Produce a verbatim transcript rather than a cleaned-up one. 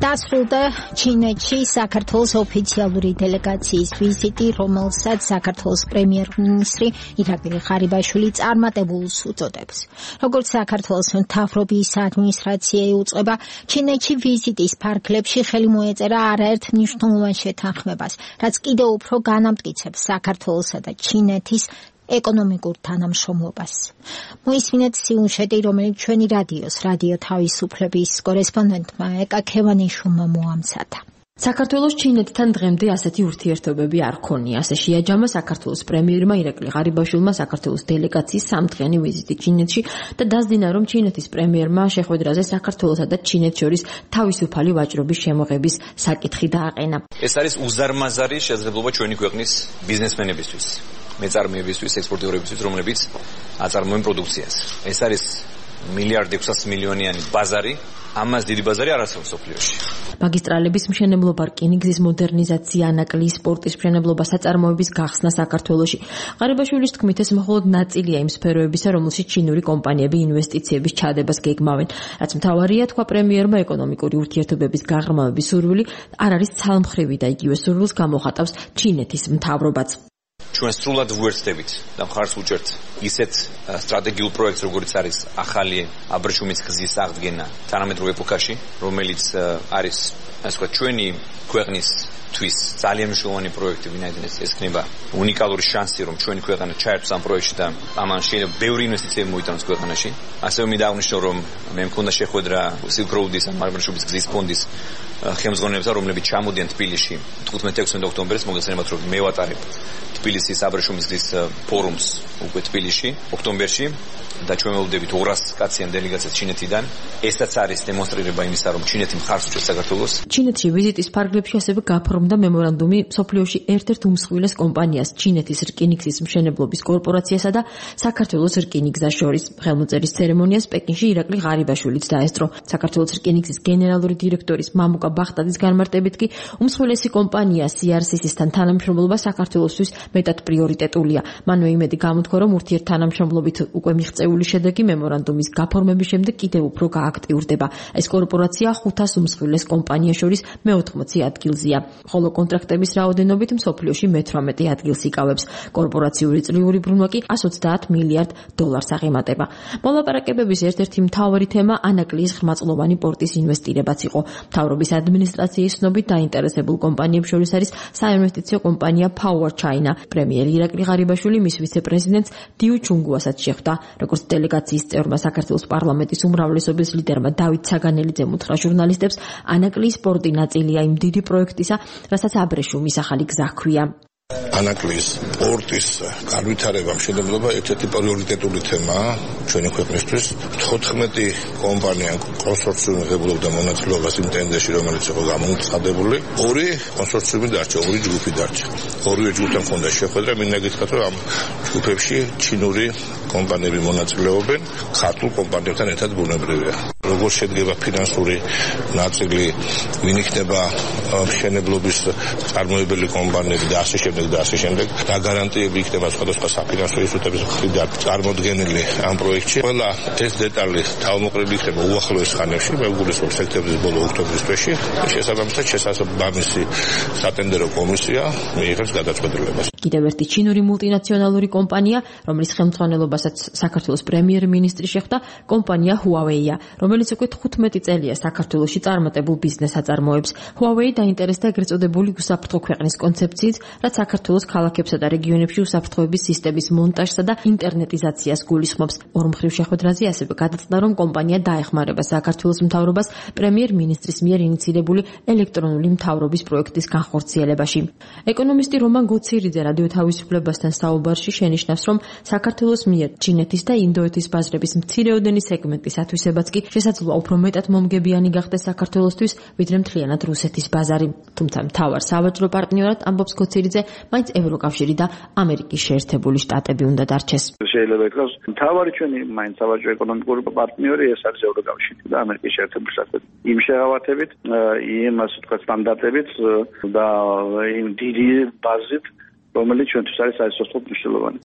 დასრულდა ჩინეთში საქართველოს ოფიციალური დელეგაციის ვიზიტი, რომელსაც საქართველოს პრემიერ-მინისტრი ირაკლი ღარიბაშვილი წარმატებულს უწოდებს. Როგორც საქართველოს მთავრობის ადმინისტრაცია იუწყება, ჩინეთში ვიზიტის ფარგლებში ხელი მოეწერა არაერთ მნიშვნელოვან შეთანხმებას, რაც კიდევ უფრო განამტკიცებს საქართველოსა და ჩინეთის ეკონომიკურ თანამშრომლობას. მოისმინეთ სიუჟეტი, რომელიც ჩვენი რადიოს, რადიო თავისუფლების კორესპონდენტმა ეკა ქევანიშვილმა მოამცადა. საქართველოს ჩინეთთან დღემდე ასეთი ურთიერთობები არ ქონია. ასე შეაჯამა საქართველოს პრემიერმა ირაკლი ღარიბაშვილმა საქართველოს დელეგაციის სამდღიანი ვიზიტი ჩინეთში და დასძინა, რომ ჩინეთის პრემიერმა შეხვედრაზე საქართველოსა და ჩინეთს შორის თავისუფალი ვაჭრობის შემოღების საკითხი დააყენა. ეს არის უზარმაზარი შესაძლებლობა ჩვენი ქვეყნის ბიზნესმენებისთვის, მეწარმეებისთვის, ექსპორტიორებისთვის, რომლებიც აწარმოებენ პროდუქციას. ეს არის მილიარდ ექვსასი მილიონიანი ბაზარი, ამას დიდი ბაზარი არ არსებობს სოფლიოში. მაგისტრალების მშენებლობა, რკინიგზის მოდერნიზაცია, ანაკლიის სპორტის მშენებლობა, საწარმოების გახსნა საქართველოში. ღარიბაშვილის თქმით, ეს მხოლოდ ნაწილია იმ სფეროებისა, რომელშიც ჩინური კომპანიები ინვესტიციების ჩადებას გეგმავენ. რაც მთავარია, თქვა პრემიერმა, ეკონომიკური ურთიერთობების გაღრმავების სურვილი არ არის ცალმხრივი და იგივე სურვილს გამოხატავს ჩინეთის მთავრობაც. ჩვენ სრულად ვუერთდებით და მხარს ვუჭერთ ისეთ სტრატეგიულ პროექტს, როგორც არის ახალი აბრეშუმის გზის აღდგენა თანამედროვე ეპოქაში, რომელიც არის, ასე ვთქვათ, ჩვენი ქვეყნისთვის ძალიან მნიშვნელოვანი პროექტი, ვინაიდან ეს ექნება უნიკალური შანსი, რომ ჩვენი ქვეყანა ჩაერთოს ამ პროექტში და ამან შეიძლება ბევრი ინვესტიციები მოიტანოს ქვეყანაში. ასევე მინდა აღვნიშნო, რომ მე მქონდა შეხვედრა Silk Road-ის ან აბრეშუმის გზის ფონდის ხელმძღვანელებთან, რომლებიც ჩამოდიან თბილისში თხუთმეტი ექვსმეტი ოქტომბერს, მოგესალმებით, რომ მე ვატარებ თბილისის აბრეშუმის გზის ფორუმს უკვე თბილისში ოქტომბერში და ჩვენ ველოდებით ორას კაციან დელეგაციას ჩინეთიდან. ესაც არის დემონსტრირება იმისა, რომ ჩინეთი მხარს უჭერს საქართველოს. ჩინეთში ვიზიტის ფარგლებში ასევე გაფორმდა მემორანდუმი სოფლიოში ერთ-ერთ უმსხვილეს კომპანიას, ჩინეთის რკინიგზის მშენებლობის კორპორაციასა და საქართველოს რკინიგზას შორის. ხელმოწერის ცერემონიას პეკინში ირაკლი ღარიბაშვილიც დაესწრო. საქართველოს რკინიგზის გენერალური დირექტორის მამუკა ბახტაძის განმარტებით კი უმსხვილესი კომპანია სი არ სი სი-სთან თანამშრომლობა საქართველოსთვის მეტად პრიორიტეტულია. მანვე იმედი გამოთქვა, რომ ურთიერთთანამშრომლობით უკვე მიღწეული შედეგი მემორანდუმის გაფორმების შემდეგ კიდევ უფრო გააქტიურდება. ეს კორპორაცია ხუთას უმსხვილეს კომპანიას შორის მეოთხმოცი ადგილზეა, ხოლო კონტრაქტების რაოდენობით მსოფლიოში მეთვრამეტე ადგილს იკავებს. კორპორაციული წლიური ბრუნვა კი εκατს ოცდაათ მილიარდ დოლარს აღემატება. მოლაპარაკებების ერთ-ერთი მთავარი თემა ანაკლიის ღრმაწლოვანი პორტის ინვესტირებაც იყო. მთავრობის ადმინისტრაციის ცნობით დაინტერესებულ კომპანიებს შორის არის საინვესტიციო კომპანია Power China. პრემიერ ირაკლი ღარიბაშვილი მის ვიცე-პრეზიდენტს დიუ ჩუნგუასაც შეხვდა. როგორც დელეგაციის წევრმა საქართველოს პარლამენტის უმრავლესობის ლიდერმა დავით საგანელიძემ უთხრა ჟურნალისტებს, ანაკლიის პორტი ნაწილია იმ დიდი პროექტისა, რასაც აბრეშუმის ახალი გზა ჰქვია. ანაკლიის პორტის განვითარება, მშენებლობა ერთ-ერთი პრიორიტეტული თემაა ჩვენი ქვეყნისთვის. თოთხმეტი კომპანია კონსორციუმი ღებულობდა მონაწილეობას იმ ტენდერში, რომელიც იყო გამოუცხადებული. ორი კონსორციუმი დარჩა, ორი ჯგუფი დარჩა. ორივე ჯგუფთან ჰქონდა შეხვედრა. მინდა გითხრათ, რომ ამ ჯგუფებში ჩინური კომპანიები მონაწილეობენ, ქართულ კომპანიებთან ერთად ბუნებრივია. როგორ შედგება ფინანსური ნაწილი, ვინ იქნება მშენებლობის წარმოებელი კომპანიები და ასე შემდეგ და ასე შემდეგ, რა გარანტიები იქნება სხვადასხვა საფინანსო ინსტიტუტების მხრიდან წარმოდგენილი ამ პროექტში. ყველა ეს დეტალი თავმოყრილი იქნება უახლოეს ხანებში, მე ვგულისხმობ სექტემბრის ბოლო ოქტომბრის თვეში. შესაბამისად შესაბამისი სატენდერო კომისია მიიღებს გადაწყვეტილებას. კიდევ ერთი ჩინური მულტინაციონალური კომპანია, რომლის ხელმძღვანელობასაც საქართველოს პრემიერ-მინისტრი შეხვდა, კომპანია Huawei-ია, რომელიც უკვე თხუთმეტი წელია საქართველოში წარმატებულ ბიზნესს აწარმოებს. Huawei დაინტერესდა ეგრეთ წოდებული უსაფრთხო ქვეყნის კონცეფციით, რაც საქართველოს ქალაქებსა და რეგიონებში უსაფრთხოების სისტემის მონტაჟსა და ინტერნეტიზაციას გულისხმობს. ორმხრივ შეხვედრაზე ასევე გადაწყდა, რომ კომპანია დაეხმარება საქართველოს მთავრობას პრემიერ-მინისტრის მიერ ინიციირებული ელექტრონული მთავრობის პროექტის განხორციელებაში. ეკონომისტი რომან გოცირიძე რადიო თავისუფლებასთან საუბარში შენიშნავს, რომ საქართველოს მიერ ჩინეთის და ინდოეთის ბაზრების მცირეოდენი სეგმენტის ათვისებაც კი შესაძლოა უფრო მეტად მომგებიანი გახდეს საქართველოსთვის, ვიდრე მთლიანად რუსეთის ბაზარი. თუმცა მთავარ სავაჭრო პარტნიორად ამბობს გოცირიძე, მაინც ევროკავშირი და ამერიკის შეერთებული შტატები უნდა დარჩეს. შეიძლება ითქვას, მთავარი ჩვენი მაინც სავაჭრო ეკონომიკური პარტნიორი ეს არის ევროკავშირი და ამერიკის შეერთებული შტატები. იმ შეღავათებით, იმ ასე ვთქვათ სტანდარტებით და იმ დიდი ბაზით, რომელიც ჩვენთვის არის საერთოდ მნიშვნელოვანი.